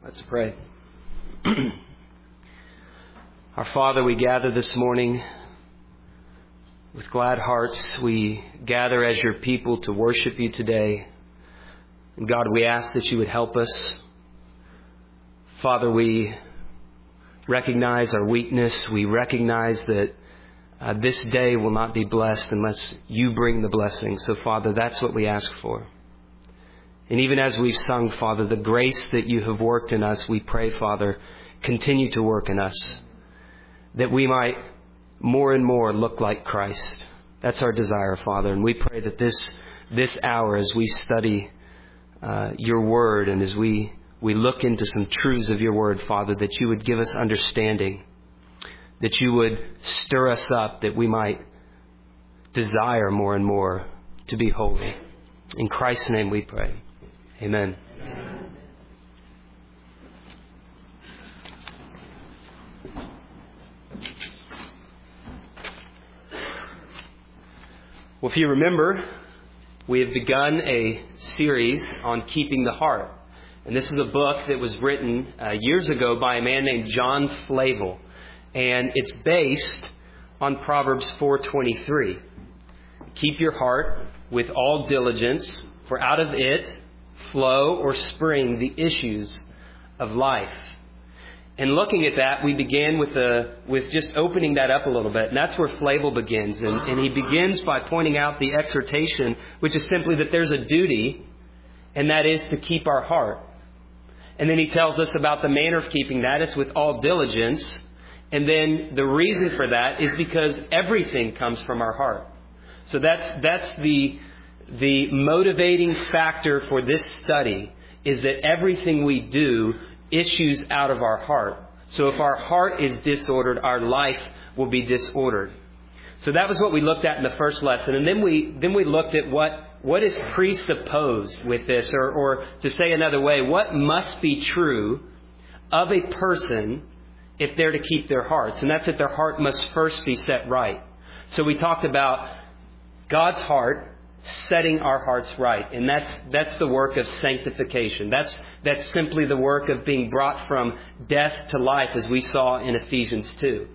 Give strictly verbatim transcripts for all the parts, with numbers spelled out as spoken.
Let's pray. Our Father, we gather this morning with glad hearts. We gather as your people to worship you today. And God, we ask that you would help us. Father, we recognize our weakness. We recognize that uh, this day will not be blessed unless you bring the blessing. So, Father, that's what we ask for. And even as we've sung, Father, the grace that you have worked in us, we pray, Father, continue to work in us, that we might more and more look like Christ. That's our desire, Father. And we pray that this this hour, as we study uh, your word and as we, we look into some truths of your word, Father, that you would give us understanding, that you would stir us up, that we might desire more and more to be holy. In Christ's name we pray. Amen. Amen. Well, if you remember, we have begun a series on keeping the heart. And this is a book that was written uh, years ago by a man named John Flavel. And it's based on Proverbs four twenty-three. Keep your heart with all diligence, for out of it flow or spring the issues of life. And looking at that, we began with a, with just opening that up a little bit. And that's where Flavel begins. And, and he begins by pointing out the exhortation, which is simply that there's a duty, and that is to keep our heart. And then he tells us about the manner of keeping that. It's with all diligence. And then the reason for that is because everything comes from our heart. So that's that's the the motivating factor for this study, is that everything we do issues out of our heart. So if our heart is disordered, our life will be disordered. So that was what we looked at in the first lesson. And then we then we looked at what, what is presupposed with this, or, or to say another way, what must be true of a person if they're to keep their hearts. And that's that their heart must first be set right. So we talked about God's heart setting our hearts right. And that's that's the work of sanctification. That's that's simply the work of being brought from death to life, as we saw in Ephesians two.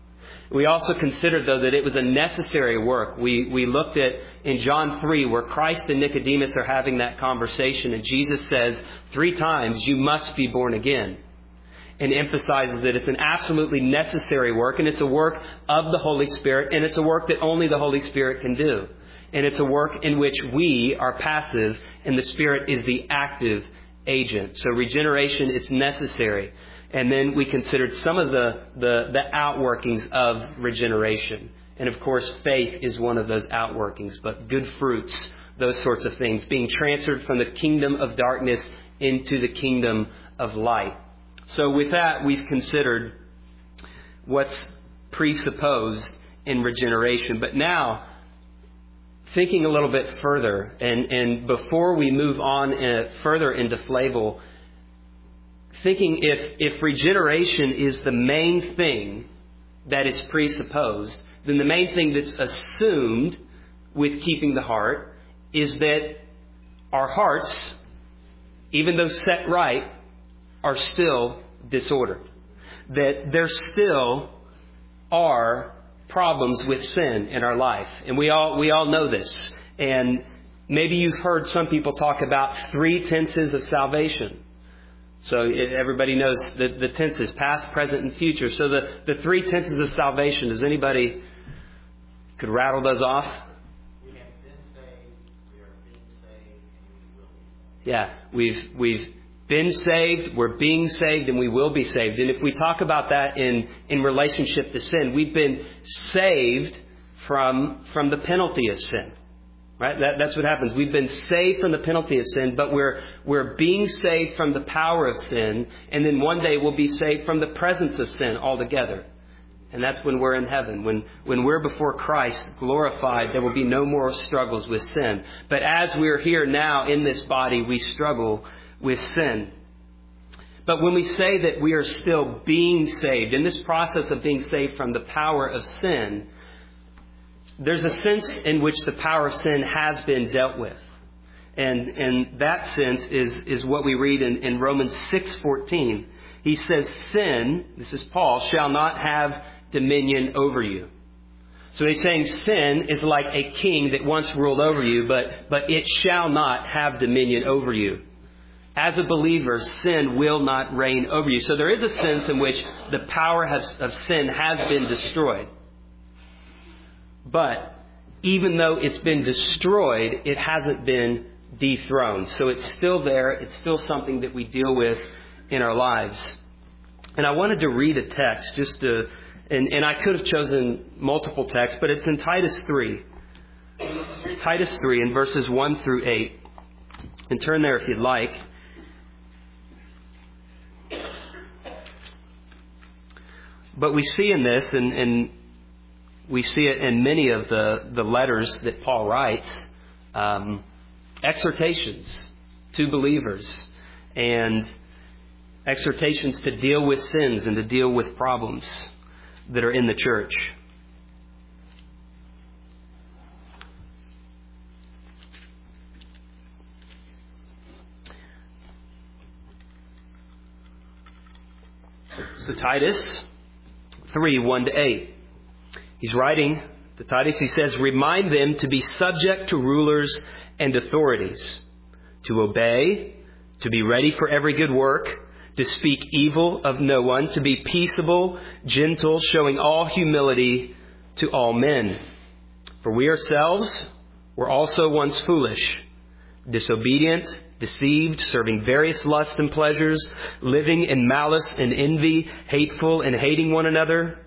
We also considered, though, that it was a necessary work. We we looked at in John three, where Christ and Nicodemus are having that conversation, and Jesus says three times, you must be born again. And emphasizes that it's an absolutely necessary work, and it's a work of the Holy Spirit, and it's a work that only the Holy Spirit can do. And it's a work in which we are passive, and the Spirit is the active agent. So regeneration, it's necessary. And then we considered some of the, the, the outworkings of regeneration. And of course, faith is one of those outworkings, but good fruits, those sorts of things, being transferred from the kingdom of darkness into the kingdom of light. So with that, we've considered what's presupposed in regeneration. But now, thinking a little bit further, and, and before we move on uh, further into Flavel, thinking if, if regeneration is the main thing that is presupposed, then the main thing that's assumed with keeping the heart is that our hearts, even though set right, are still disordered. That there still are problems with sin in our life. And we all we all know this. And maybe you've heard some people talk about three tenses of salvation. So everybody knows the, the tenses, past, present, and future. So the, the three tenses of salvation, does anybody could rattle those off? We have been saved, we are being saved, and we will be saved. Yeah, we've we've been saved, we're being saved, and we will be saved. And if we talk about that in, in relationship to sin, we've been saved from, from the penalty of sin. Right? That, that's what happens. We've been saved from the penalty of sin, but we're we're being saved from the power of sin, and then one day we'll be saved from the presence of sin altogether. And that's when we're in heaven. When when we're before Christ, glorified, there will be no more struggles with sin. But as we're here now in this body, we struggle with sin. But when we say that we are still being saved, in this process of being saved from the power of sin, there's a sense in which the power of sin has been dealt with. And, and that sense is, is what we read in, in Romans six fourteen. He says, sin, this is Paul, shall not have dominion over you. So he's saying sin is like a king that once ruled over you, but, but it shall not have dominion over you. As a believer, sin will not reign over you. So there is a sense in which the power has, of sin has been destroyed. But even though it's been destroyed, it hasn't been dethroned. So it's still there. It's still something that we deal with in our lives. And I wanted to read a text just to, and, and I could have chosen multiple texts, but it's in Titus three. Titus three in verses one through eight. And turn there if you'd like. But we see in this, and, and we see it in many of the, the letters that Paul writes, um, exhortations to believers and exhortations to deal with sins and to deal with problems that are in the church. So Titus three, one to eight. He's writing to Titus, he says, remind them to be subject to rulers and authorities, to obey, to be ready for every good work, to speak evil of no one, to be peaceable, gentle, showing all humility to all men. For we ourselves were also once foolish, disobedient, deceived, serving various lusts and pleasures, living in malice and envy, hateful and hating one another.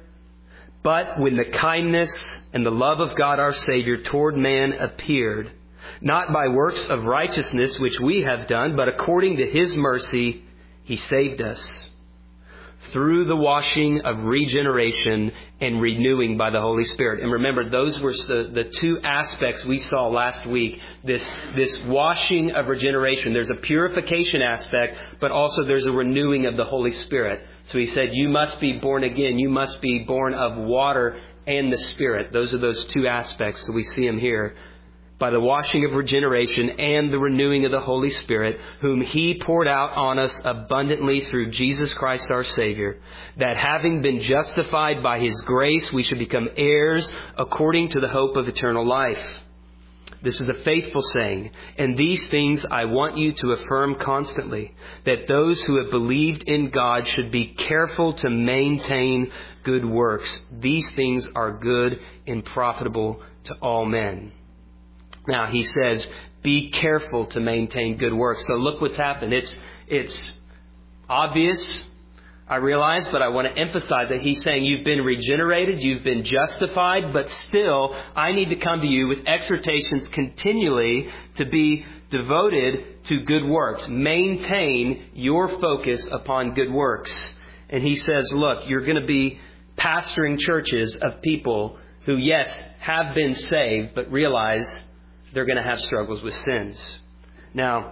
But when the kindness and the love of God our Savior toward man appeared, not by works of righteousness which we have done, but according to His mercy, He saved us through the washing of regeneration and renewing by the Holy Spirit. And remember, those were the, the two aspects we saw last week. This, this washing of regeneration. There's a purification aspect, but also there's a renewing of the Holy Spirit. So he said, you must be born again. You must be born of water and the Spirit. Those are those two aspects. So we see them here. By the washing of regeneration and the renewing of the Holy Spirit, whom He poured out on us abundantly through Jesus Christ our Savior, that having been justified by His grace, we should become heirs according to the hope of eternal life. This is a faithful saying, and these things I want you to affirm constantly, that those who have believed in God should be careful to maintain good works. These things are good and profitable to all men. Now, he says, be careful to maintain good works. So look what's happened. It's, it's obvious, I realize, but I want to emphasize that he's saying you've been regenerated, you've been justified, but still I need to come to you with exhortations continually to be devoted to good works. Maintain your focus upon good works. And he says, look, you're going to be pastoring churches of people who, yes, have been saved, but realize they're going to have struggles with sins. Now,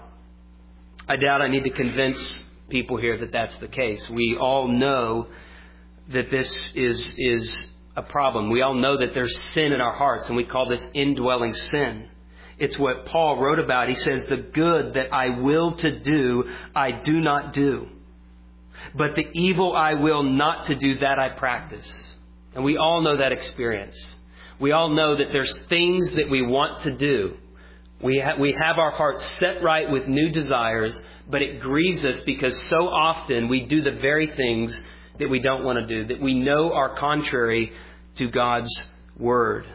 I doubt I need to convince people here that that's the case. We all know that this is, is a problem. We all know that there's sin in our hearts, and we call this indwelling sin. It's what Paul wrote about. He says, the good that I will to do, I do not do. But the evil I will not to do, that I practice. And we all know that experience. We all know that there's things that we want to do. We, ha- we have our hearts set right with new desires, but it grieves us because so often we do the very things that we don't want to do, that we know are contrary to God's Word.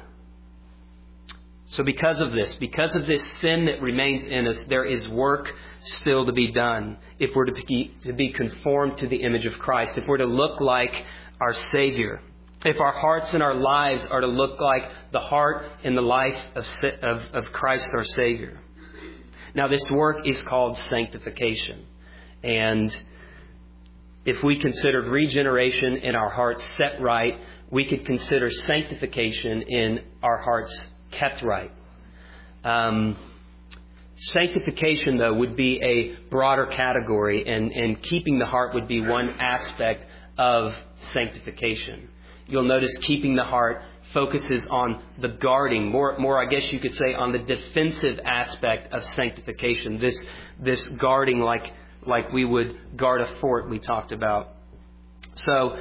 So because of this, because of this sin that remains in us, there is work still to be done if we're to be, to be conformed to the image of Christ, if we're to look like our Savior. If our hearts and our lives are to look like the heart and the life of, of, of Christ our Savior. Now, this work is called sanctification. And if we considered regeneration in our hearts set right, we could consider sanctification in our hearts kept right. Um, sanctification, though, would be a broader category, and, and keeping the heart would be one aspect of sanctification. You'll notice keeping the heart focuses on the guarding, more, more I guess you could say on the defensive aspect of sanctification. This, this guarding like, like we would guard a fort we talked about. So,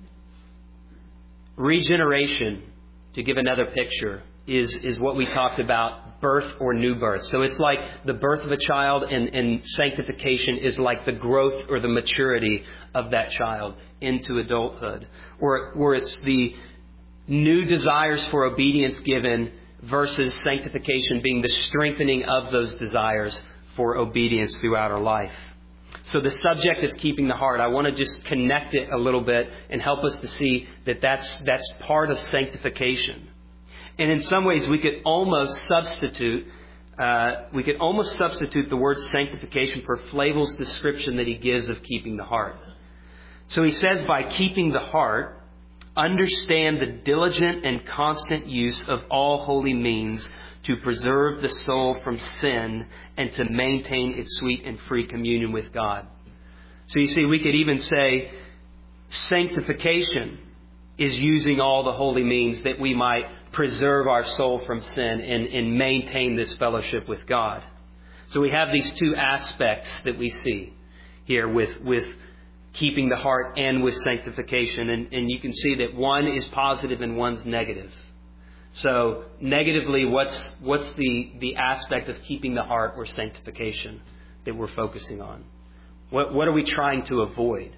regeneration, to give another picture, is, is what we talked about, birth or new birth. So it's like the birth of a child, and, and sanctification is like the growth or the maturity of that child into adulthood. Or, or it's the new desires for obedience given versus sanctification being the strengthening of those desires for obedience throughout our life. So the subject of keeping the heart, I want to just connect it a little bit and help us to see that that's, that's part of sanctification. And in some ways we could almost substitute, uh, we could almost substitute the word sanctification for Flavel's description that he gives of keeping the heart. So he says, by keeping the heart, understand the diligent and constant use of all holy means to preserve the soul from sin and to maintain its sweet and free communion with God. So you see, we could even say sanctification is using all the holy means that we might preserve our soul from sin and, and maintain this fellowship with God. So we have these two aspects that we see here with, with keeping the heart and with sanctification. And, and you can see that one is positive and one's negative. So negatively, what's what's the, the aspect of keeping the heart or sanctification that we're focusing on? What what are we trying to avoid?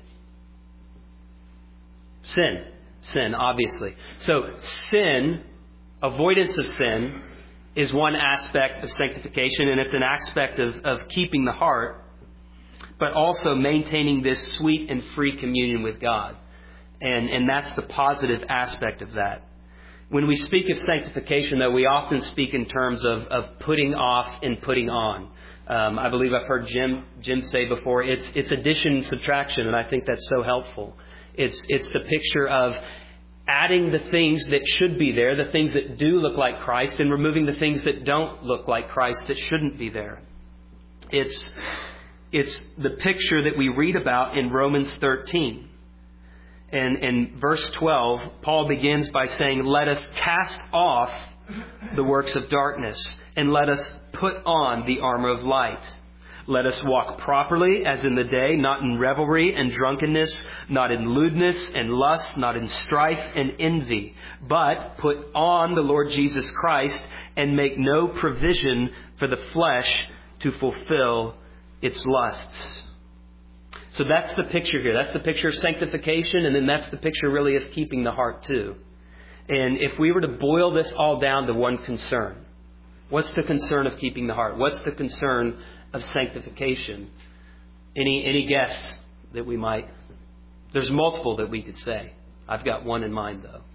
Sin. Sin, obviously. So sin, avoidance of sin, is one aspect of sanctification, and it's an aspect of, of keeping the heart, but also maintaining this sweet and free communion with God. And, and that's the positive aspect of that. When we speak of sanctification, though, we often speak in terms of, of putting off and putting on. Um, I believe I've heard Jim Jim say before, it's it's addition and subtraction, and I think that's so helpful. It's it's the picture of adding the things that should be there, the things that do look like Christ, and removing the things that don't look like Christ that shouldn't be there. It's it's the picture that we read about in Romans thirteen. And in verse twelve, Paul begins by saying, let us cast off the works of darkness and let us put on the armor of light. Let us walk properly as in the day, not in revelry and drunkenness, not in lewdness and lust, not in strife and envy, but put on the Lord Jesus Christ and make no provision for the flesh to fulfill its lusts. So that's the picture here. That's the picture of sanctification, and then that's the picture really of keeping the heart too. And if we were to boil this all down to one concern, what's the concern of keeping the heart? What's the concern of sanctification? Any any guess that we might? There's multiple that we could say. I've got one in mind though.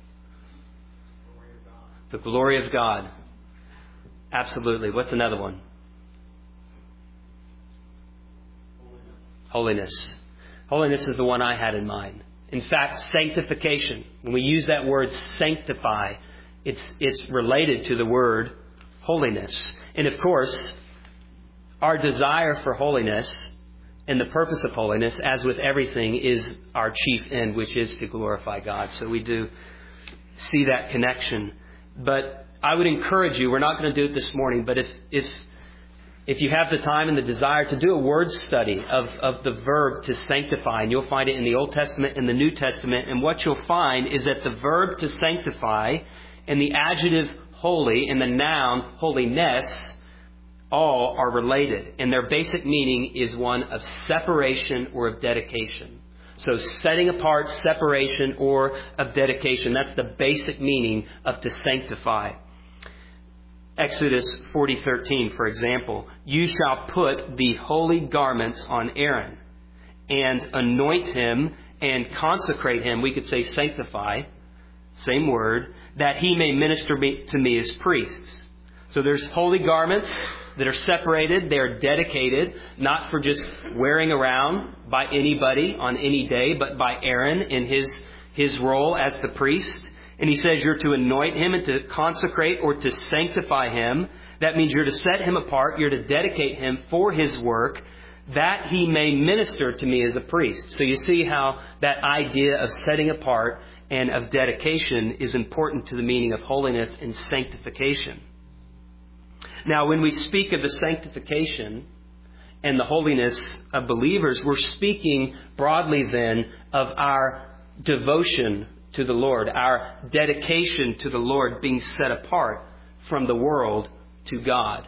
The glory of God. Absolutely. What's another one? Holiness. Holiness is the one I had in mind. In fact, sanctification, when we use that word sanctify, it's it's related to the word holiness. And of course, our desire for holiness and the purpose of holiness, as with everything, is our chief end, which is to glorify God. So we do see that connection. But I would encourage you, we're not going to do it this morning, but if if If you have the time and the desire to do a word study of, of the verb to sanctify, and you'll find it in the Old Testament and the New Testament, and what you'll find is that the verb to sanctify and the adjective holy and the noun holiness all are related. And their basic meaning is one of separation or of dedication. So setting apart, separation, or of dedication. That's the basic meaning of to sanctify. Exodus forty thirteen, for example, you shall put the holy garments on Aaron and anoint him and consecrate him. We could say sanctify, same word, that he may minister to me as priests. So there's holy garments that are separated. They're dedicated, not for just wearing around by anybody on any day, but by Aaron in his, his role as the priest. And he says you're to anoint him and to consecrate or to sanctify him. That means you're to set him apart. You're to dedicate him for his work, that he may minister to me as a priest. So you see how that idea of setting apart and of dedication is important to the meaning of holiness and sanctification. Now, when we speak of the sanctification and the holiness of believers, we're speaking broadly then of our devotion to the Lord, our dedication to the Lord being set apart from the world to God.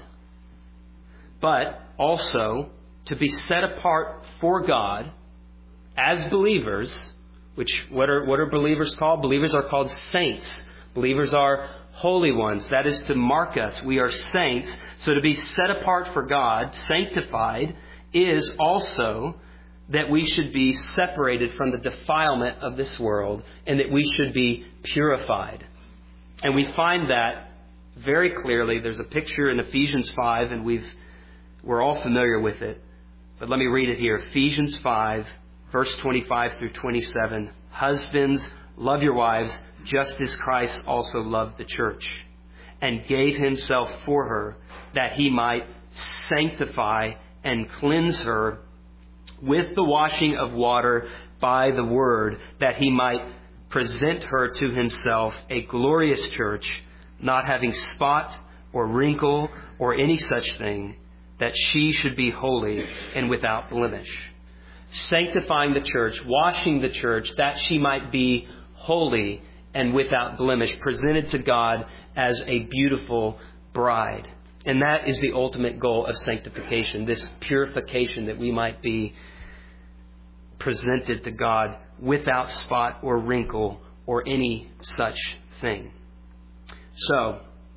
But also to be set apart for God as believers, which what are what are believers called? Believers are called saints. Believers are holy ones. That is to mark us. We are saints. So to be set apart for God, sanctified, is also that we should be separated from the defilement of this world and that we should be purified. And we find that very clearly. There's a picture in Ephesians five, and we've we're all familiar with it. But let me read it here. Ephesians five, verse twenty-five through twenty-seven. Husbands, love your wives, just as Christ also loved the church, and gave himself for her, that he might sanctify and cleanse her with the washing of water by the word, that he might present her to himself a glorious church, not having spot or wrinkle or any such thing, that she should be holy and without blemish. Sanctifying the church, washing the church, that she might be holy and without blemish, presented to God as a beautiful bride. And that is the ultimate goal of sanctification, this purification, that we might be presented to God without spot or wrinkle or any such thing. So,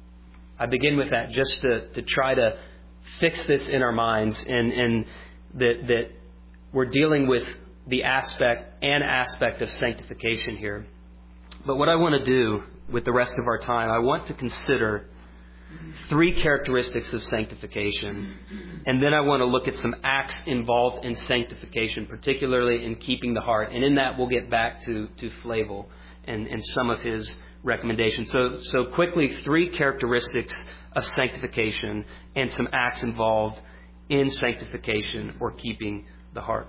I begin with that just to, to try to fix this in our minds, and, and that, that we're dealing with the aspect, an aspect of sanctification here. But what I want to do with the rest of our time, I want to consider three characteristics of sanctification. And then I want to look at some acts involved in sanctification, particularly in keeping the heart. And in that, we'll get back to, to Flavel and, and some of his recommendations. So, so quickly, three characteristics of sanctification and some acts involved in sanctification or keeping the heart.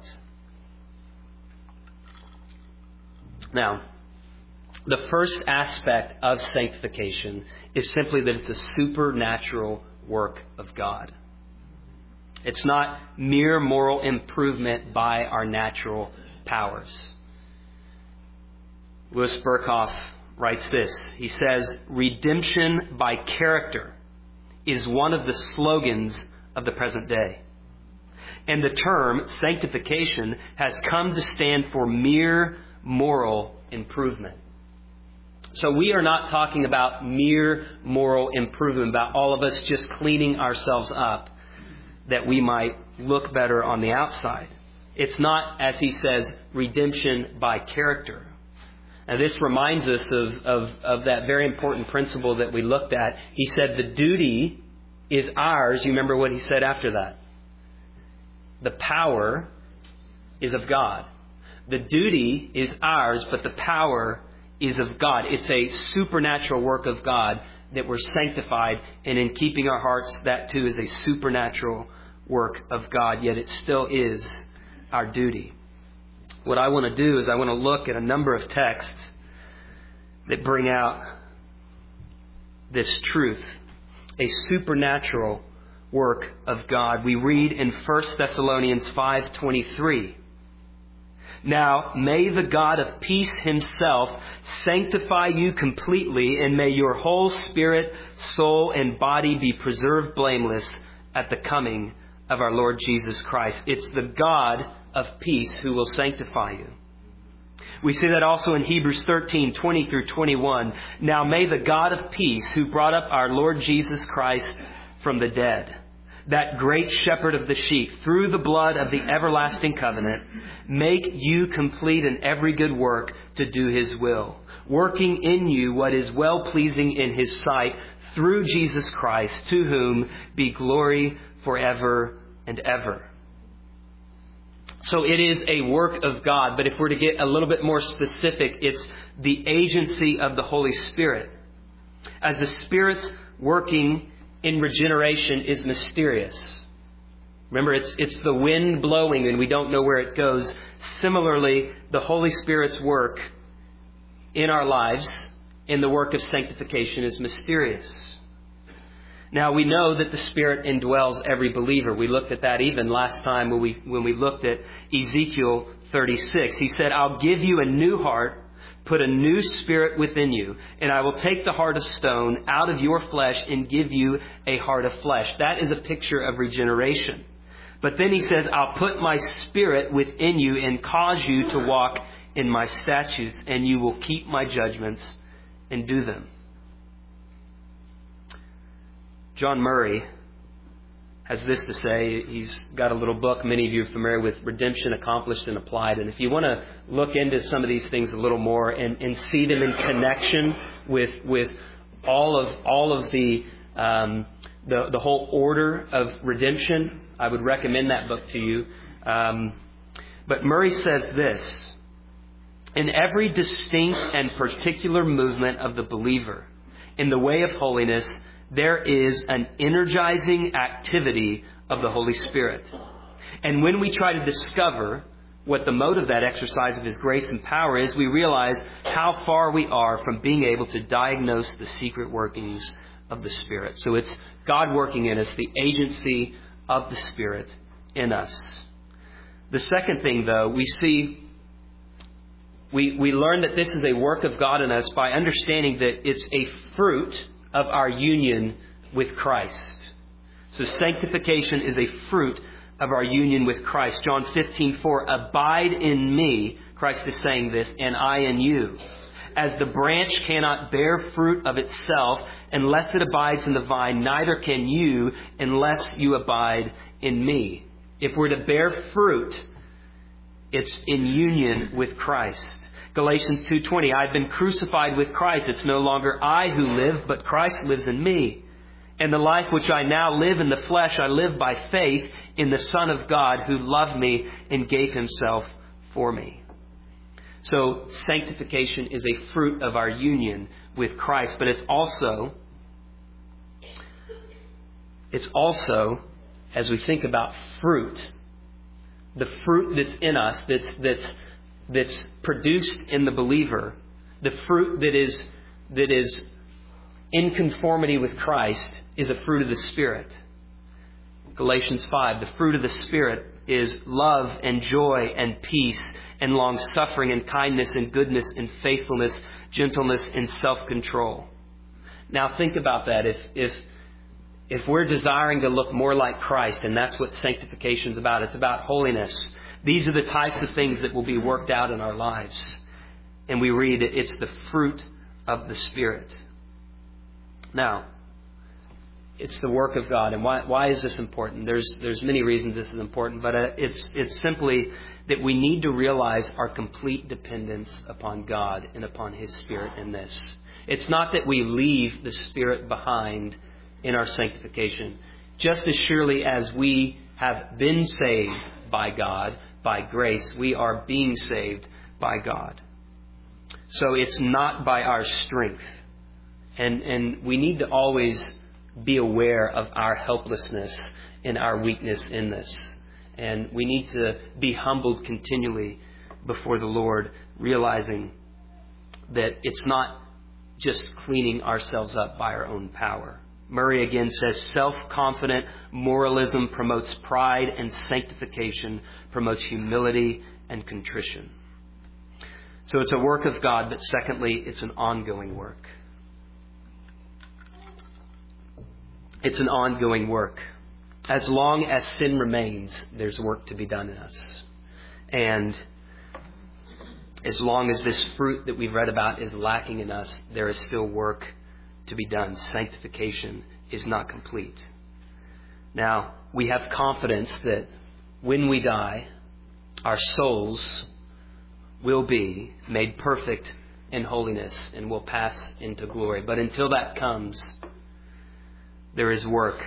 Now, the first aspect of sanctification is simply that it's a supernatural work of God. It's not mere moral improvement by our natural powers. Louis Berkhoff writes this. He says, redemption by character is one of the slogans of the present day. And the term sanctification has come to stand for mere moral improvement. So we are not talking about mere moral improvement, about all of us just cleaning ourselves up that we might look better on the outside. It's not, as he says, redemption by character. Now this reminds us of, of, of that very important principle that we looked at. He said the duty is ours. You remember what he said after that? The power is of God. The duty is ours, but the power is of God. It's a supernatural work of God that we're sanctified, and in keeping our hearts, that too is a supernatural work of God, yet it still is our duty. What I want to do is I want to look at a number of texts that bring out this truth, a supernatural work of God. We read in First Thessalonians five twenty-three, now may the God of peace himself sanctify you completely, and may your whole spirit, soul, and body be preserved blameless at the coming of our Lord Jesus Christ. It's the God of peace who will sanctify you. We see that also in Hebrews thirteen twenty through twenty-one. Now may the God of peace, who brought up our Lord Jesus Christ from the dead, that great shepherd of the sheep, through the blood of the everlasting covenant, make you complete in every good work to do his will, working in you what is well-pleasing in his sight, through Jesus Christ, to whom be glory forever and ever. So it is a work of God, but if we're to get a little bit more specific, it's the agency of the Holy Spirit. As the Spirit's working in regeneration is mysterious. Remember, it's it's the wind blowing and we don't know where it goes. Similarly, the Holy Spirit's work in our lives in the work of sanctification is mysterious. Now, we know that the Spirit indwells every believer. We looked at that even last time when we when we looked at Ezekiel thirty-six. He said, I'll give you a new heart, put a new spirit within you, and I will take the heart of stone out of your flesh and give you a heart of flesh. That is a picture of regeneration. But then he says, I'll put my spirit within you and cause you to walk in my statutes, and you will keep my judgments and do them. John Murray has this to say. He's got a little book, many of you are familiar with, Redemption Accomplished and Applied. And if you want to look into some of these things a little more and, and see them in connection with with all of all of the, um, the the whole order of redemption, I would recommend that book to you. Um, but Murray says this: in every distinct and particular movement of the believer in the way of holiness, there is an energizing activity of the Holy Spirit. And when we try to discover what the mode of that exercise of His grace and power is, we realize how far we are from being able to diagnose the secret workings of the Spirit. So it's God working in us, the agency of the Spirit in us. The second thing, though, we see, we, we learn that this is a work of God in us by understanding that it's a fruit of our union with Christ. So sanctification is a fruit of our union with Christ. John fifteen four, abide in me, Christ is saying this, and I in you. As the branch cannot bear fruit of itself unless it abides in the vine, neither can you unless you abide in me. If we're to bear fruit, it's in union with Christ. Galatians two twenty, I've been crucified with Christ. It's no longer I who live, but Christ lives in me. And the life which I now live in the flesh, I live by faith in the Son of God who loved me and gave Himself for me. So sanctification is a fruit of our union with Christ, but it's also, it's also, as we think about fruit, the fruit that's in us, that's that's that's produced in the believer, the fruit that is that is in conformity with Christ, is a fruit of the Spirit. Galatians five, the fruit of the Spirit is love and joy and peace and long-suffering and kindness and goodness and faithfulness, gentleness and self-control. Now think about that. If if if we're desiring to look more like Christ, and that's what sanctification is about, it's about holiness. These are the types of things that will be worked out in our lives. And we read that it's the fruit of the Spirit. Now, it's the work of God. And why, why is this important? There's there's many reasons this is important, but uh, it's it's simply that we need to realize our complete dependence upon God and upon His Spirit in this. It's not that we leave the Spirit behind in our sanctification. Just as surely as we have been saved by God, by grace, we are being saved by God. So it's not by our strength. And and we need to always be aware of our helplessness and our weakness in this. And we need to be humbled continually before the Lord, realizing that it's not just cleaning ourselves up by our own power. Murray again says, self-confident moralism promotes pride, and sanctification promotes humility and contrition. So it's a work of God, but secondly, it's an ongoing work. It's an ongoing work. As long as sin remains, there's work to be done in us. And as long as this fruit that we've read about is lacking in us, there is still work to be done. Sanctification is not complete. Now, we have confidence that when we die, our souls will be made perfect in holiness and will pass into glory. But until that comes, there is work.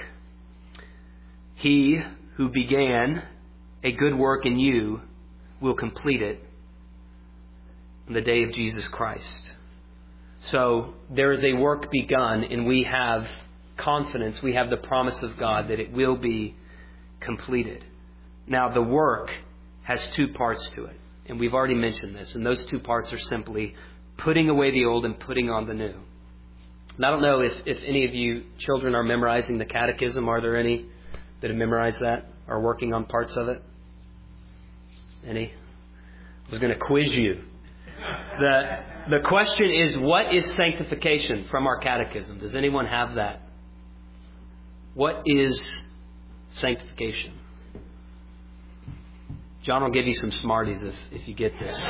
He who began a good work in you will complete it on the day of Jesus Christ. So there is a work begun, and we have confidence, we have the promise of God that it will be completed. Now, the work has two parts to it, and we've already mentioned this, and those two parts are simply putting away the old and putting on the new. And I don't know if, if any of you children are memorizing the catechism. Are there any that have memorized that? Are working on parts of it? Any? I was going to quiz you. The, the question is, what is sanctification from our catechism? Does anyone have that? What is sanctification? John will give you some smarties if, if you get this.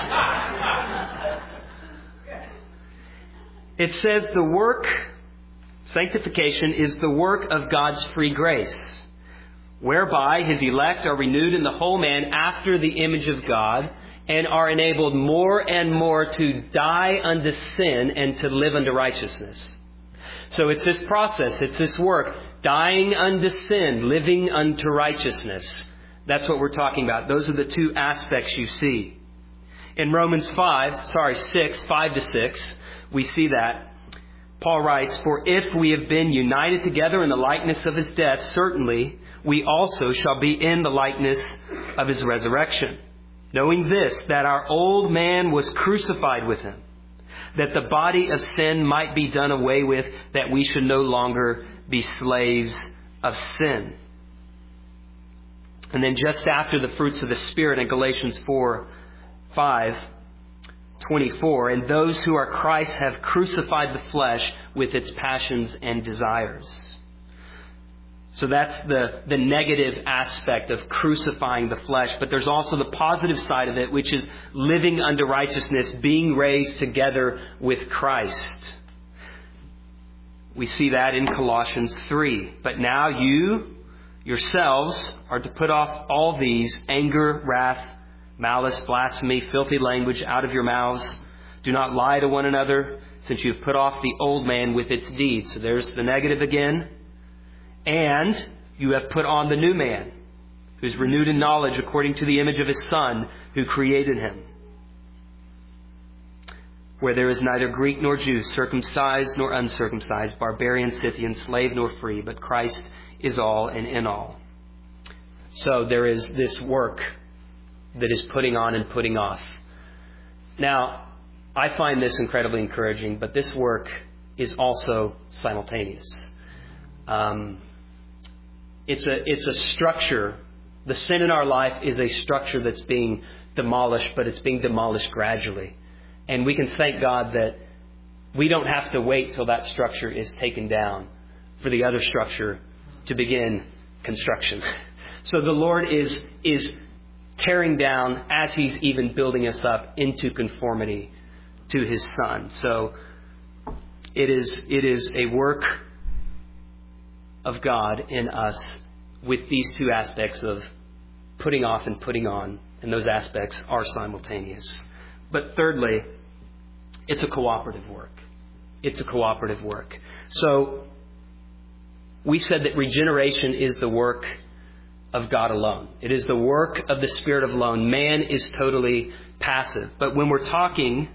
It says the work, sanctification, is the work of God's free grace, whereby His elect are renewed in the whole man after the image of God, and are enabled more and more to die unto sin and to live unto righteousness. So it's this process, it's this work, dying unto sin, living unto righteousness. That's what we're talking about. Those are the two aspects you see. In Romans five, sorry, six, five to six, we see that. Paul writes, "For if we have been united together in the likeness of His death, certainly we also shall be in the likeness of His resurrection. Knowing this, that our old man was crucified with Him, that the body of sin might be done away with, that we should no longer be slaves of sin." And then just after the fruits of the Spirit in Galatians four, five, twenty-four, "And those who are Christ have crucified the flesh with its passions and desires." So that's the, the negative aspect of crucifying the flesh. But there's also the positive side of it, which is living unto righteousness, being raised together with Christ. We see that in Colossians three. "But now you yourselves are to put off all these: anger, wrath, malice, blasphemy, filthy language out of your mouths. Do not lie to one another, since you have put off the old man with its deeds." So there's the negative again. "And you have put on the new man, who is renewed in knowledge according to the image of His Son, who created him. Where there is neither Greek nor Jew, circumcised nor uncircumcised, barbarian, Scythian, slave nor free, but Christ is all and in all." So there is this work that is putting on and putting off. Now, I find this incredibly encouraging, but this work is also simultaneous. Um, it's a it's a structure. The sin in our life is a structure that's being demolished, but it's being demolished gradually. And we can thank God that we don't have to wait till that structure is taken down for the other structure to begin construction. So the Lord is is tearing down as He's even building us up into conformity to His Son. So it is it is a work of God in us with these two aspects of putting off and putting on, and those aspects are simultaneous. But thirdly, it's a cooperative work. It's a cooperative work. So we said that regeneration is the work of God alone. It is the work of the Spirit alone. Man is totally passive. But when we're talking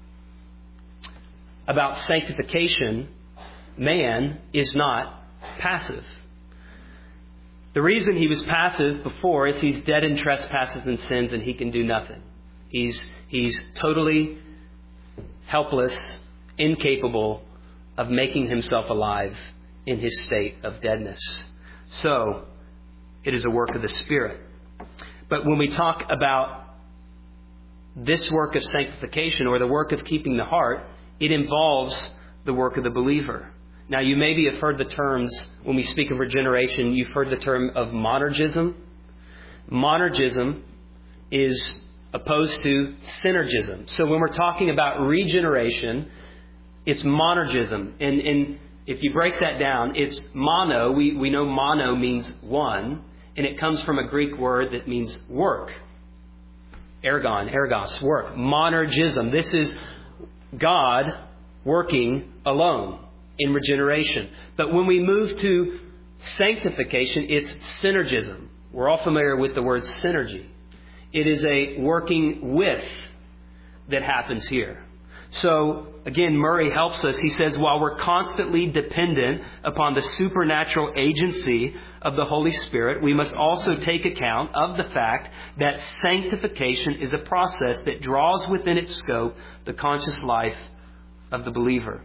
about sanctification, man is not passive. The reason he was passive before is he's dead in trespasses and sins and he can do nothing. He's he's totally helpless, incapable of making himself alive in his state of deadness. So, it is a work of the Spirit. But when we talk about this work of sanctification or the work of keeping the heart, it involves the work of the believer. Now, you maybe have heard the terms, when we speak of regeneration, you've heard the term of monergism. Monergism is opposed to synergism. So when we're talking about regeneration, it's monergism. And, and if you break that down, it's mono. We, we know mono means one, and it comes from a Greek word that means work. Ergon, ergos, work. Monergism. This is God working alone in regeneration. But when we move to sanctification, it's synergism. We're all familiar with the word synergy. It is a working with that happens here. So, again, Murray helps us. He says, while we're constantly dependent upon the supernatural agency of the Holy Spirit, we must also take account of the fact that sanctification is a process that draws within its scope the conscious life of the believer.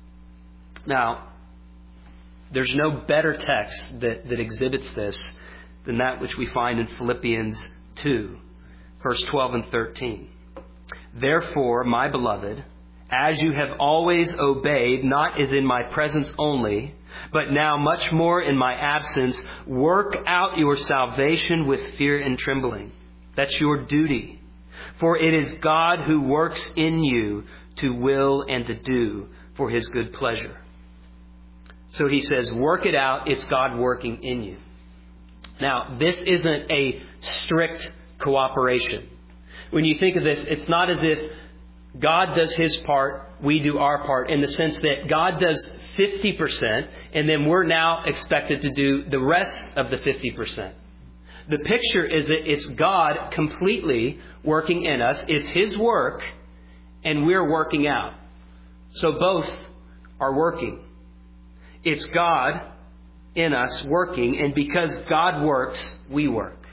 Now, there's no better text that, that exhibits this than that which we find in Philippians two, verse twelve and thirteen. Therefore, my beloved, as you have always obeyed, not as in my presence only, but now much more in my absence, work out your salvation with fear and trembling. That's your duty. For it is God who works in you to will and to do for His good pleasure. So he says, work it out. It's God working in you. Now, this isn't a strict cooperation. When you think of this, it's not as if God does His part, we do our part, in the sense that God does fifty percent, and then we're now expected to do the rest of the fifty percent. The picture is that it's God completely working in us. It's His work, and we're working out. So both are working. It's God in us working, and because God works, we work.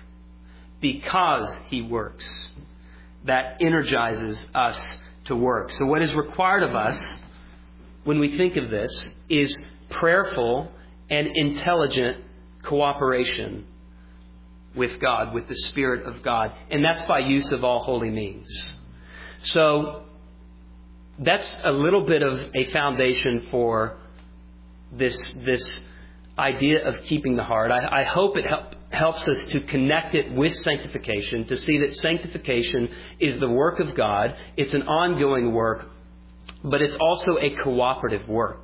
Because He works, that energizes us to work. So what is required of us when we think of this is prayerful and intelligent cooperation with God, with the Spirit of God. And that's by use of all holy means. So that's a little bit of a foundation for this, this idea of keeping the heart. I, I hope it help, helps us to connect it with sanctification, to see that sanctification is the work of God. It's an ongoing work, but it's also a cooperative work.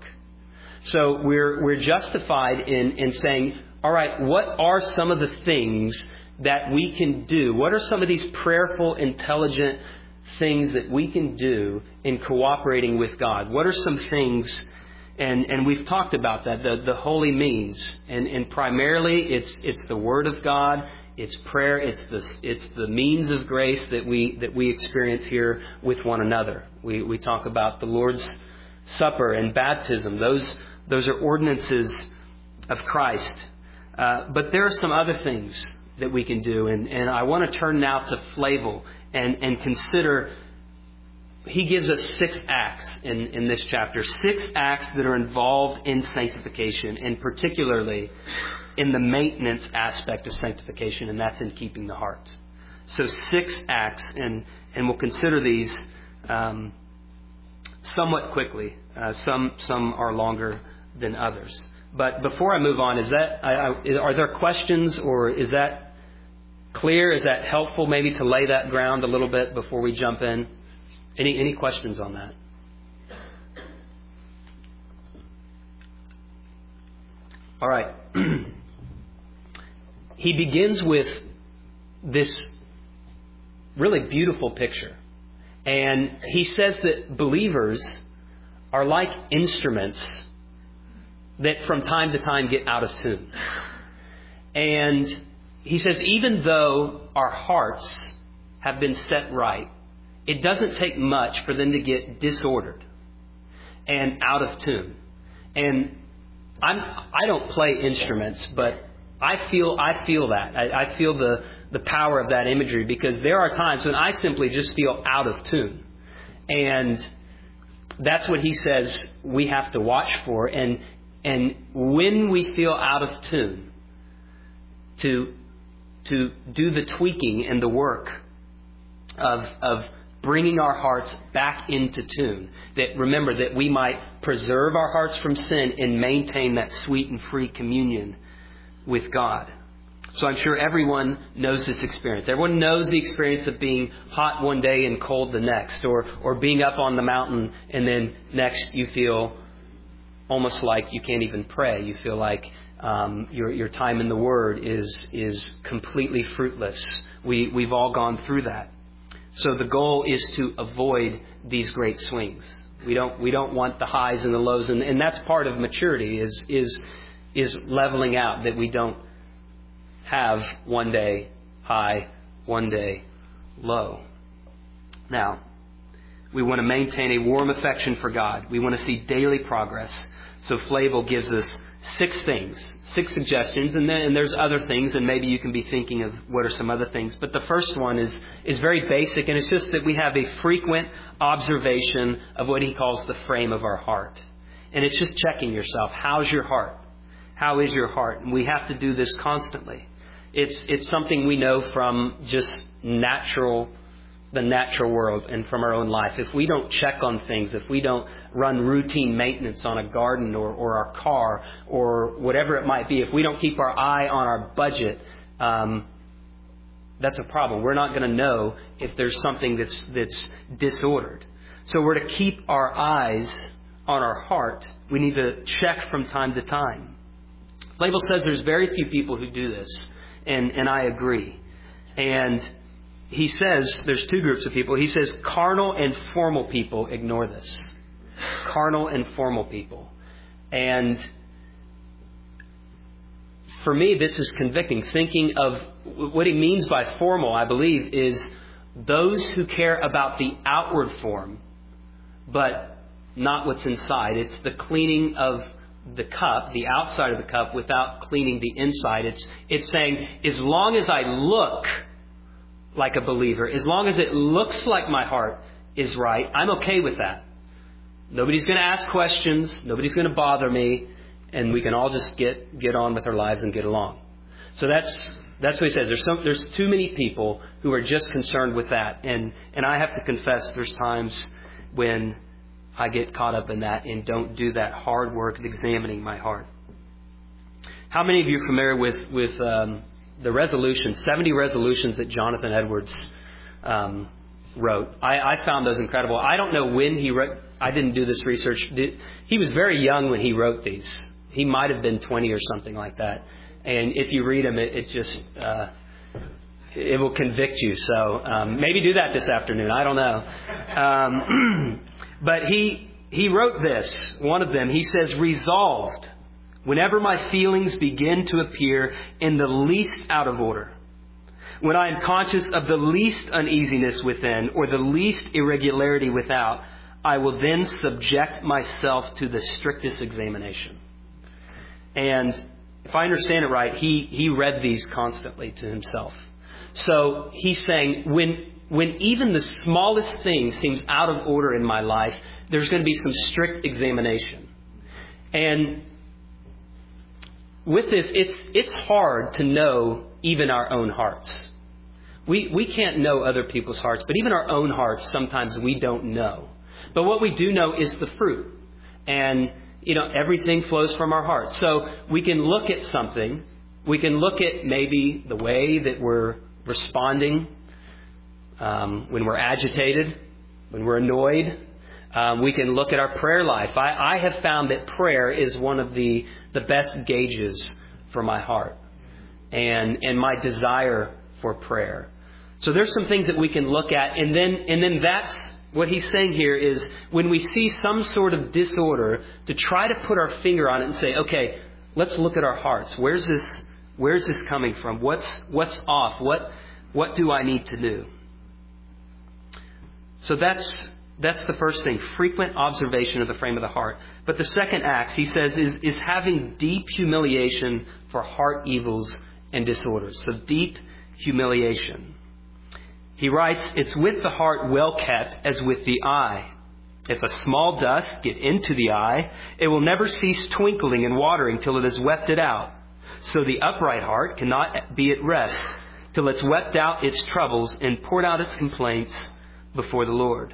So we're we're justified in, in saying, all right, what are some of the things that we can do? What are some of these prayerful, intelligent things that we can do in cooperating with God? What are some things? And and we've talked about that, the, the holy means. And, and primarily it's it's the Word of God, it's prayer, it's the it's the means of grace that we that we experience here with one another. We we talk about the Lord's Supper and baptism. Those those are ordinances of Christ. Uh, but there are some other things that we can do. And, and I want to turn now to Flavel and, and consider. He gives us six acts in, in this chapter, six acts that are involved in sanctification, and particularly in the maintenance aspect of sanctification, and that's in keeping the heart. So six acts, and, and we'll consider these um, somewhat quickly. Uh, some some are longer than others. But before I move on, is that I, I, are there questions, or is that clear? Is that helpful maybe to lay that ground a little bit before we jump in? Any any questions on that? All right. He begins with this really beautiful picture. And he says that believers are like instruments that from time to time get out of tune. And he says even though our hearts have been set right, it doesn't take much for them to get disordered and out of tune. And I'm, I don't play instruments, but I feel I feel that. I, I feel the, the power of that imagery, because there are times when I simply just feel out of tune. And that's what he says we have to watch for. And and when we feel out of tune, to to do the tweaking and the work of of bringing our hearts back into tune. That remember that we might preserve our hearts from sin and maintain that sweet and free communion with God. So I'm sure everyone knows this experience. Everyone knows the experience of being hot one day and cold the next, or or being up on the mountain and then next you feel almost like you can't even pray. You feel like um, your your time in the Word is is completely fruitless. We we've all gone through that. So the goal is to avoid these great swings. We don't we don't want the highs and the lows, and, and that's part of maturity is is is leveling out, that we don't have one day high, one day low. Now, We want to maintain a warm affection for God. We want to see daily progress. So Flavel gives us six things, six suggestions, and then and there's other things, and maybe you can be thinking of what are some other things. But the first one is is very basic, and it's just that we have a frequent observation of what he calls the frame of our heart. And it's just checking yourself. How's your heart? How is your heart? And we have to do this constantly. It's it's something we know from just natural the natural world and from our own life. If we don't check on things, if we don't run routine maintenance on a garden or, or our car or whatever it might be, if we don't keep our eye on our budget, um, that's a problem. We're not going to know if there's something that's that's disordered. So we're to keep our eyes on our heart. We need to check from time to time. Flavel says there's very few people who do this, and, and I agree. And he says there's two groups of people. He says carnal and formal people ignore this. Carnal and formal people. And for me, this is convicting. Thinking of what he means by formal, I believe, is those who care about the outward form, but not what's inside. It's the cleaning of the cup, the outside of the cup, without cleaning the inside. It's it's saying, as long as I look like a believer, as long as it looks like my heart is right, I'm okay with that. Nobody's going to ask questions. Nobody's going to bother me. And we can all just get, get on with our lives and get along. So that's that's what he says. There's some, there's too many people who are just concerned with that. And, and I have to confess, there's times when I get caught up in that and don't do that hard work of examining my heart. How many of you are familiar with, with um, the resolutions, seventy resolutions that Jonathan Edwards um, wrote? I, I found those incredible. I don't know when he wrote. I didn't do this research. Did, he was very young when he wrote these. He might have been twenty or something like that. And if you read them, it, it just uh, it will convict you. So um, maybe do that this afternoon. I don't know. Um, but he he wrote this. One of them. He says, "Resolved, whenever my feelings begin to appear in the least out of order, when I am conscious of the least uneasiness within or the least irregularity without, I will then subject myself to the strictest examination." And if I understand it right, he, he read these constantly to himself. So he's saying, when when even the smallest thing seems out of order in my life, there's going to be some strict examination. And with this, it's it's hard to know even our own hearts. We we can't know other people's hearts, but even our own hearts, sometimes we don't know. But what we do know is the fruit. And, you know, everything flows from our heart. So we can look at something. We can look at maybe the way that we're responding um, when we're agitated, when we're annoyed. Um, we can look at our prayer life. I, I have found that prayer is one of the, the best gauges for my heart and and my desire for prayer. So there's some things that we can look at. And then and then that's what he's saying here is when we see some sort of disorder, to try to put our finger on it and say, okay, let's look at our hearts. Where's this where's this coming from? What's what's off? What what do I need to do? So that's That's the first thing, frequent observation of the frame of the heart. But the second act, he says, is, is having deep humiliation for heart evils and disorders. So deep humiliation. He writes, it's with the heart well kept as with the eye. If a small dust get into the eye, it will never cease twinkling and watering till it has wept it out. So the upright heart cannot be at rest till it's wept out its troubles and poured out its complaints before the Lord.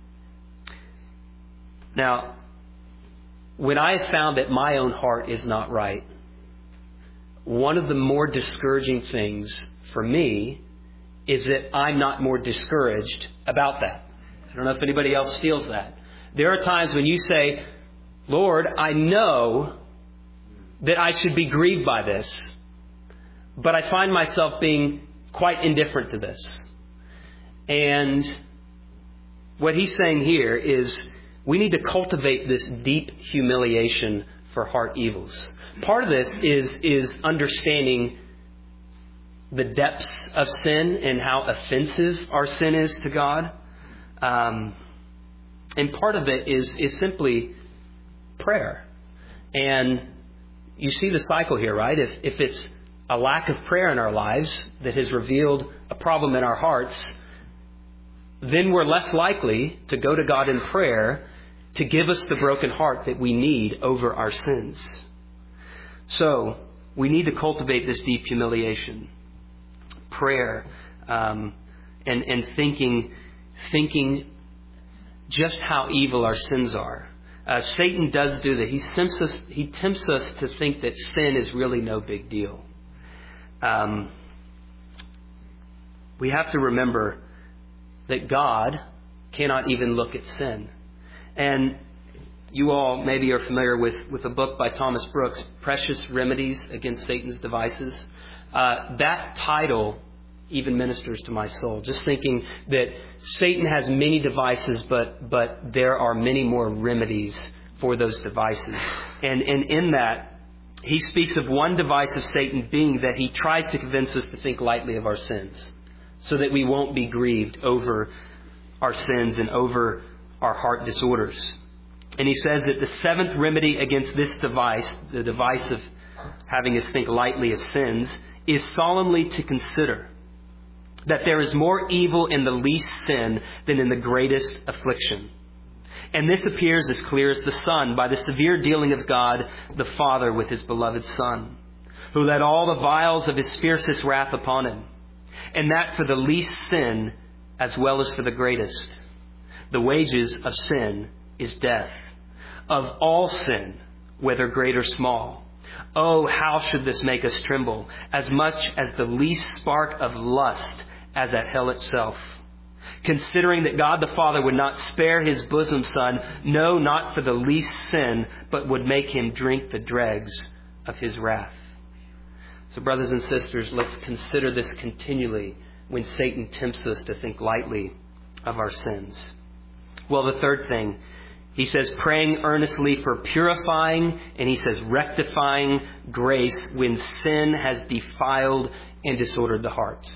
Now, when I have found that my own heart is not right, one of the more discouraging things for me is that I'm not more discouraged about that. I don't know if anybody else feels that. There are times when you say, Lord, I know that I should be grieved by this, but I find myself being quite indifferent to this. And what he's saying here is, we need to cultivate this deep humiliation for heart evils. Part of this is, is understanding the depths of sin and how offensive our sin is to God. Um, And part of it is, is simply prayer. And you see the cycle here, right? If, if it's a lack of prayer in our lives that has revealed a problem in our hearts, then we're less likely to go to God in prayer to give us the broken heart that we need over our sins. So, we need to cultivate this deep humiliation, prayer, um, and, and thinking, thinking just how evil our sins are. Uh, Satan does do that. He tempts us, he tempts us to think that sin is really no big deal. Um, we have to remember that God cannot even look at sin. And you all maybe are familiar with, with a book by Thomas Brooks, Precious Remedies Against Satan's Devices. Uh, that title even ministers to my soul. Just thinking that Satan has many devices, but but there are many more remedies for those devices. And, and in that, he speaks of one device of Satan being that he tries to convince us to think lightly of our sins, so that we won't be grieved over our sins and over our heart disorders. And he says that the seventh remedy against this device, the device of having us think lightly of sins, is solemnly to consider that there is more evil in the least sin than in the greatest affliction. And this appears as clear as the sun by the severe dealing of God the Father with His beloved Son, who let all the vials of His fiercest wrath upon Him, and that for the least sin as well as for the greatest. The wages of sin is death, of all sin, whether great or small. Oh, how should this make us tremble, as much as the least spark of lust as at hell itself, considering that God the Father would not spare His bosom Son, no, not for the least sin, but would make Him drink the dregs of His wrath. So brothers and sisters, let's consider this continually when Satan tempts us to think lightly of our sins. Well, the third thing, he says praying earnestly for purifying, and he says rectifying grace when sin has defiled and disordered the heart.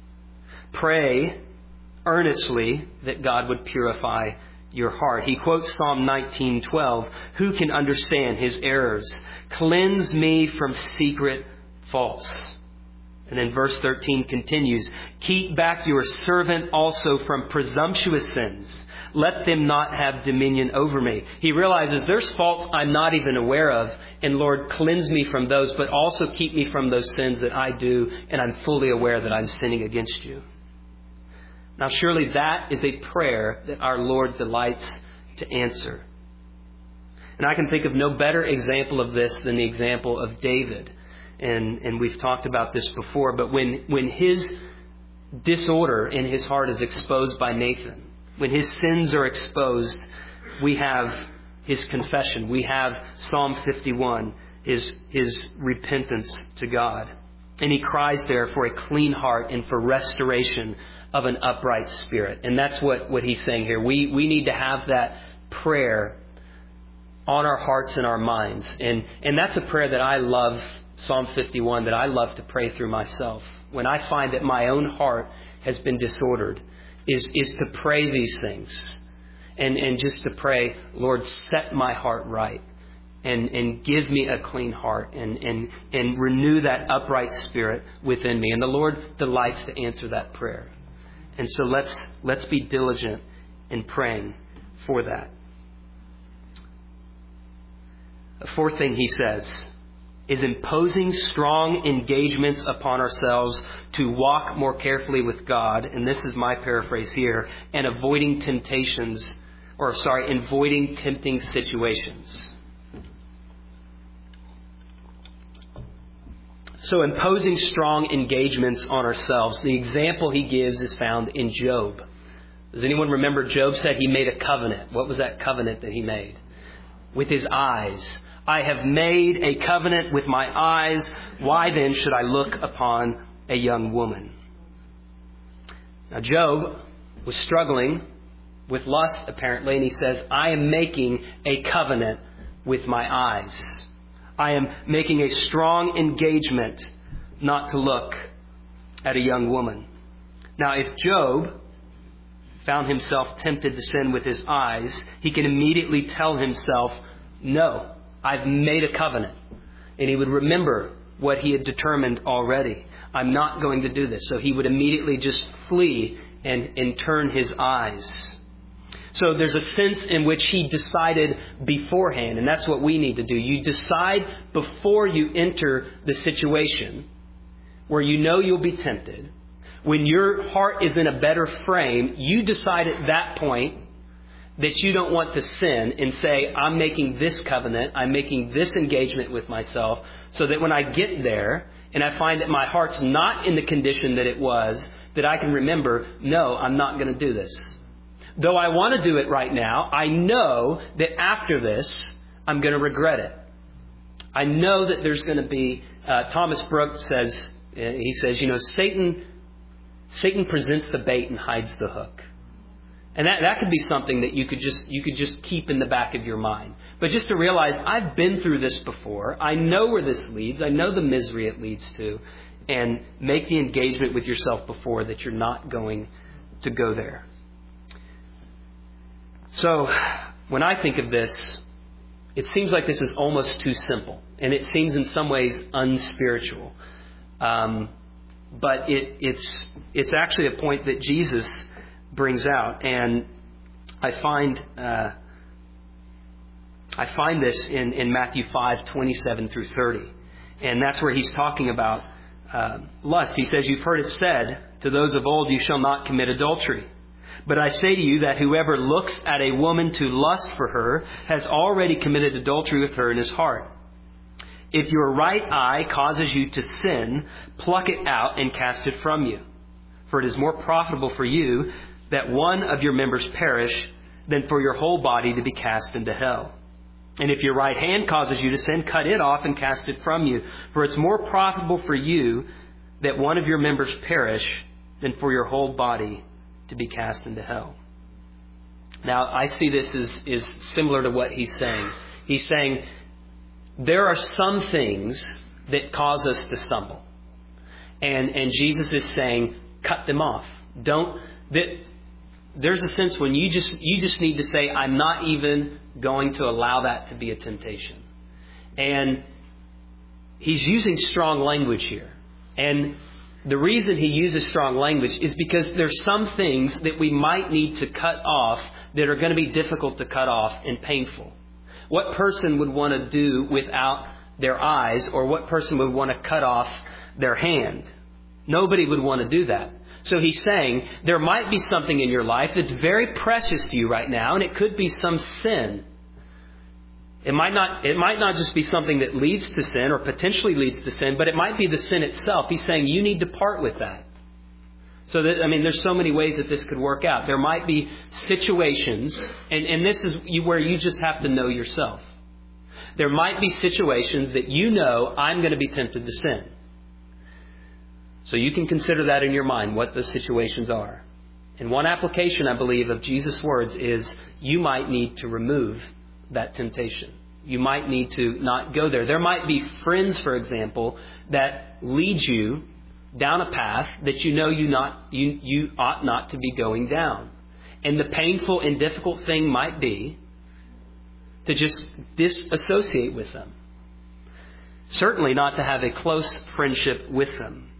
Pray earnestly that God would purify your heart. He quotes Psalm nineteen twelve, "Who can understand his errors? Cleanse me from secret faults." And then verse thirteen continues, "Keep back your servant also from presumptuous sins. Let them not have dominion over me." He realizes there's faults I'm not even aware of. And Lord, cleanse me from those, but also keep me from those sins that I do, and I'm fully aware that I'm sinning against you. Now, surely that is a prayer that our Lord delights to answer. And I can think of no better example of this than the example of David. And, and we've talked about this before, but when, when his disorder in his heart is exposed by Nathan, when his sins are exposed, we have his confession. We have Psalm fifty-one, his, his repentance to God. And he cries there for a clean heart and for restoration of an upright spirit. And that's what, what he's saying here. We, we need to have that prayer on our hearts and our minds. And, and that's a prayer that I love, Psalm fifty-one, that I love to pray through myself. When I find that my own heart has been disordered, is, is to pray these things. And, and just to pray, Lord, set my heart right. And, and give me a clean heart. And, and, and renew that upright spirit within me. And the Lord delights to answer that prayer. And so let's let's be diligent in praying for that. The fourth thing he says is imposing strong engagements upon ourselves to walk more carefully with God. And this is my paraphrase here. And avoiding temptations, or sorry, avoiding tempting situations. So imposing strong engagements on ourselves. The example he gives is found in Job. Does anyone remember Job said he made a covenant? What was that covenant that he made? With his eyes. I have made a covenant with my eyes. Why then should I look upon a young woman? Now Job was struggling with lust apparently, and he says, I am making a covenant with my eyes. I am making a strong engagement not to look at a young woman. Now, if Job found himself tempted to sin with his eyes, he can immediately tell himself, no, I've made a covenant. And he would remember what he had determined already. I'm not going to do this. So he would immediately just flee and, and turn his eyes. So there's a sense in which he decided beforehand, and that's what we need to do. You decide before you enter the situation where you know you'll be tempted. When your heart is in a better frame, you decide at that point that you don't want to sin and say, I'm making this covenant, I'm making this engagement with myself, so that when I get there and I find that my heart's not in the condition that it was, that I can remember, no, I'm not going to do this. Though I want to do it right now, I know that after this, I'm going to regret it. I know that there's going to be, uh, Thomas Brooks says, he says, you know, Satan, Satan presents the bait and hides the hook. And that, that could be something that you could just you could just keep in the back of your mind. But just to realize, I've been through this before. I know where this leads. I know the misery it leads to. And make the engagement with yourself before that you're not going to go there. So when I think of this, it seems like this is almost too simple. And it seems in some ways unspiritual. Um, but it, it's it's actually a point that Jesus brings out, and I find uh, I find this in, in Matthew five twenty-seven through thirty, and that's where he's talking about uh, lust. He says, "You've heard it said to those of old, you shall not commit adultery. But I say to you that whoever looks at a woman to lust for her has already committed adultery with her in his heart. If your right eye causes you to sin, pluck it out and cast it from you. For it is more profitable for you that one of your members perish than for your whole body to be cast into hell. And if your right hand causes you to sin, cut it off and cast it from you. For it's more profitable for you that one of your members perish than for your whole body to be cast into hell." Now, I see this as is similar to what he's saying. He's saying there are some things that cause us to stumble. And and Jesus is saying, cut them off. Don't that there's a sense when you just you just need to say, I'm not even going to allow that to be a temptation. And he's using strong language here. And the reason he uses strong language is because there's some things that we might need to cut off that are going to be difficult to cut off and painful. What person would want to do without their eyes, or what person would want to cut off their hand? Nobody would want to do that. So he's saying there might be something in your life that's very precious to you right now, and it could be some sin. It might not, it might not just be something that leads to sin or potentially leads to sin, but it might be the sin itself. He's saying you need to part with that. So that, I mean, there's so many ways that this could work out. There might be situations, and, and this is where you just have to know yourself. There might be situations that you know I'm going to be tempted to sin. So you can consider that in your mind, what those situations are. And one application, I believe, of Jesus' words is you might need to remove that temptation. You might need to not go there. There might be friends, for example, that lead you down a path that you know you not you you ought not to be going down. And the painful and difficult thing might be to just disassociate with them. Certainly not to have a close friendship with them.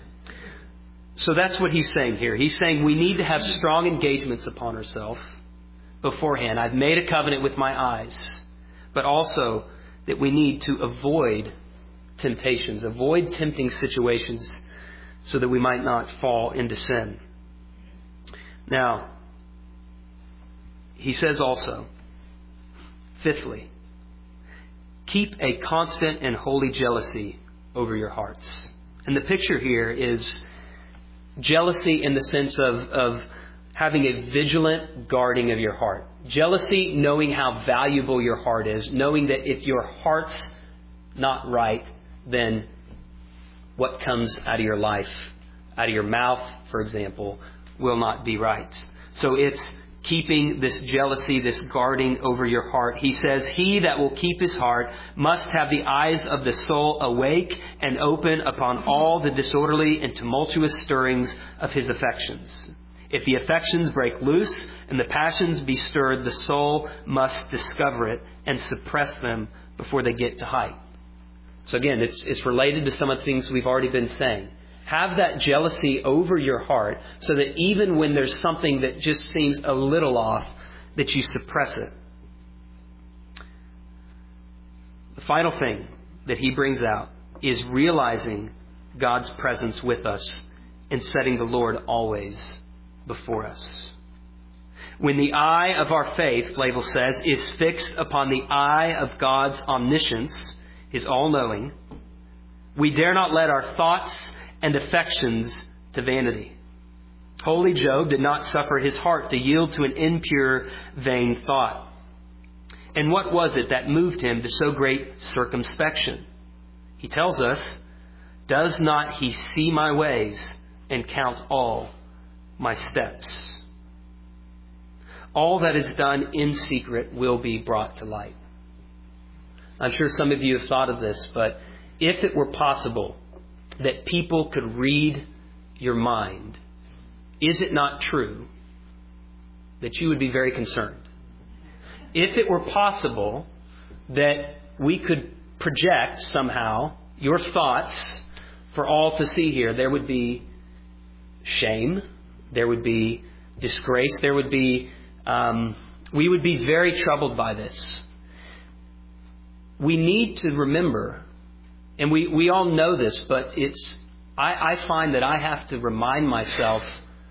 So that's what he's saying here. He's saying we need to have strong engagements upon ourselves beforehand. I've made a covenant with my eyes, but also that we need to avoid temptations, avoid tempting situations so that we might not fall into sin. Now, he says also, fifthly, keep a constant and holy jealousy over your hearts. And the picture here is jealousy in the sense of, of having a vigilant guarding of your heart. Jealousy, knowing how valuable your heart is, knowing that if your heart's not right, then what comes out of your life, out of your mouth, for example, will not be right. So it's keeping this jealousy, this guarding over your heart. He says, he that will keep his heart must have the eyes of the soul awake and open upon all the disorderly and tumultuous stirrings of his affections. If the affections break loose and the passions be stirred, the soul must discover it and suppress them before they get to height. So again, it's, it's related to some of the things we've already been saying. Have that jealousy over your heart so that even when there's something that just seems a little off, that you suppress it. The final thing that he brings out is realizing God's presence with us and setting the Lord always before us. When the eye of our faith, Flavel says, is fixed upon the eye of God's omniscience, His all-knowing, we dare not let our thoughts and affections to vanity. Holy Job did not suffer his heart to yield to an impure, vain thought. And what was it that moved him to so great circumspection? He tells us, does not he see my ways and count all my steps? All that is done in secret will be brought to light. I'm sure some of you have thought of this, but if it were possible that people could read your mind, is it not true that you would be very concerned? If it were possible that we could project somehow your thoughts for all to see here, there would be shame, there would be disgrace, there would be, um, we would be very troubled by this. We need to remember, and we, we all know this, but it's, I, I find that I have to remind myself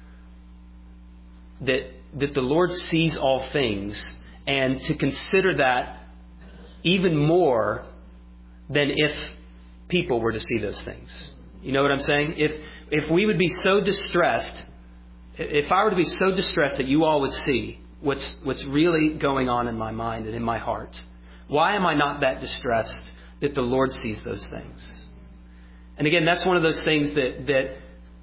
that, that the Lord sees all things, and to consider that even more than if people were to see those things. You know what I'm saying? If if we would be so distressed, if I were to be so distressed that you all would see what's what's really going on in my mind and in my heart, why am I not that distressed that the Lord sees those things? And again, that's one of those things that that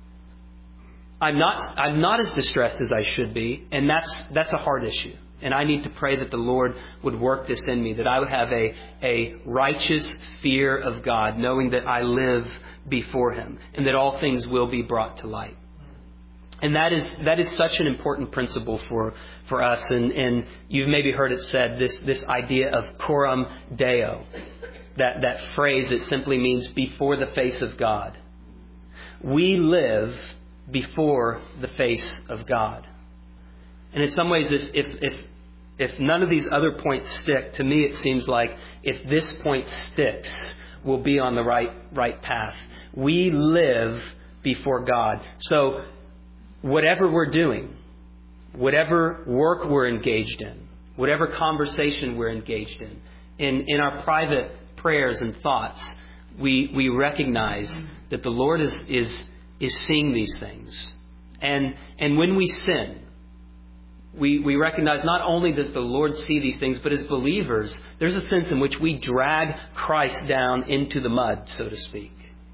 I'm not I'm not as distressed as I should be, and that's that's a hard issue. And I need to pray that the Lord would work this in me, that I would have a, a righteous fear of God, knowing that I live before Him and that all things will be brought to light. And that is that is such an important principle for, for us. And, and you've maybe heard it said, this, this idea of coram Deo, that, that phrase that simply means before the face of God. We live before the face of God. And in some ways, if, if, if, if none of these other points stick, to me it seems like if this point sticks, we'll be on the right, right path. We live before God. So whatever we're doing, whatever work we're engaged in, whatever conversation we're engaged in, in, in our private prayers and thoughts, we, we recognize that the Lord is, is, is seeing these things. And, and when we sin, We, we recognize not only does the Lord see these things, but as believers, there's a sense in which we drag Christ down into the mud, so to speak.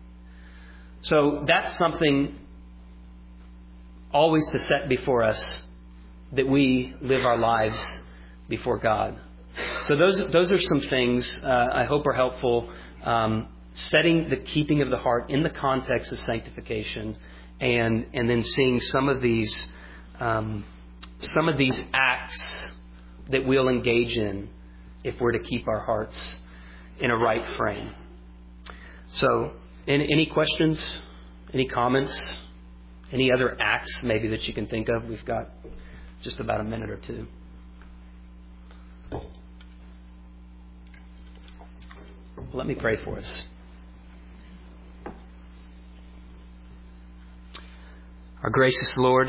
So that's something always to set before us, that we live our lives before God. So those those are some things uh, I hope are helpful. Um, setting the keeping of the heart in the context of sanctification, and and then seeing some of these. Um, Some of these acts that we'll engage in if we're to keep our hearts in a right frame. So, any, any questions? Any comments? Any other acts maybe that you can think of? We've got just about a minute or two. Let me pray for us. Our gracious Lord,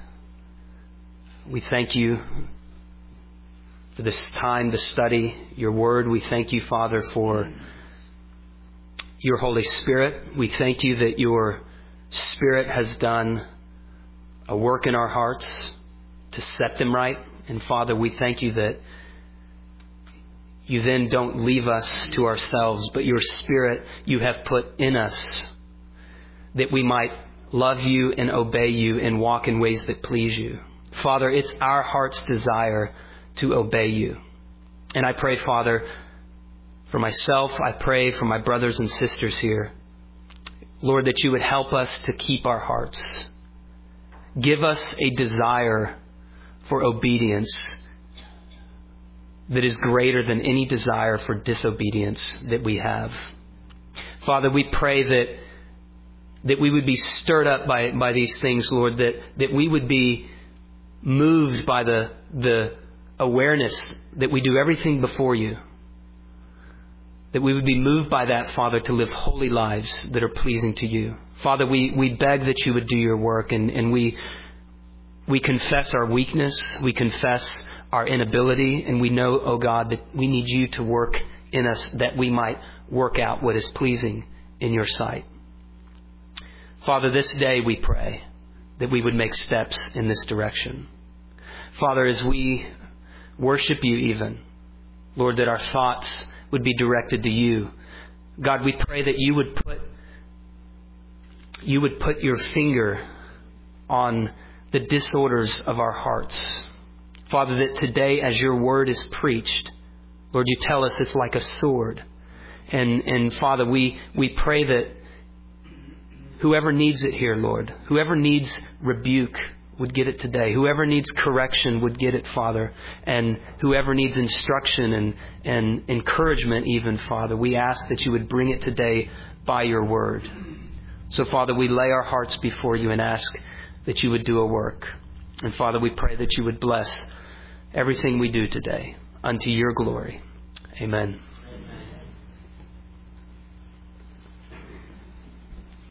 we thank You for this time to study Your Word. We thank You, Father, for Your Holy Spirit. We thank You that Your Spirit has done a work in our hearts to set them right. And Father, we thank You that You then don't leave us to ourselves, but Your Spirit You have put in us that we might love You and obey You and walk in ways that please You. Father, it's our heart's desire to obey You. And I pray, Father, for myself, I pray for my brothers and sisters here, Lord, that You would help us to keep our hearts give us a desire for obedience that is greater than any desire for disobedience that we have. Father, we pray that that we would be stirred up by by these things, Lord, that, that we would be moved by the the awareness that we do everything before you. That we would be moved by that, Father, to live holy lives that are pleasing to you. Father, we, we beg that you would do your work, and, and we we confess our weakness, we confess our inability, and we know, oh God, that we need you to work in us that we might work out what is pleasing in your sight. Father, this day we pray that we would make steps in this direction. Father, as we worship you even, Lord, that our thoughts would be directed to you. God, we pray that you would put you would put your finger on the disorders of our hearts. Father, that today as your word is preached, Lord, you tell us it's like a sword. And and Father, we, we pray that whoever needs it here, Lord, whoever needs rebuke would get it today. Whoever needs correction would get it, Father. And whoever needs instruction and, and encouragement even, Father, we ask that you would bring it today by your word. So, Father, we lay our hearts before you and ask that you would do a work. And, Father, we pray that you would bless everything we do today unto your glory. Amen.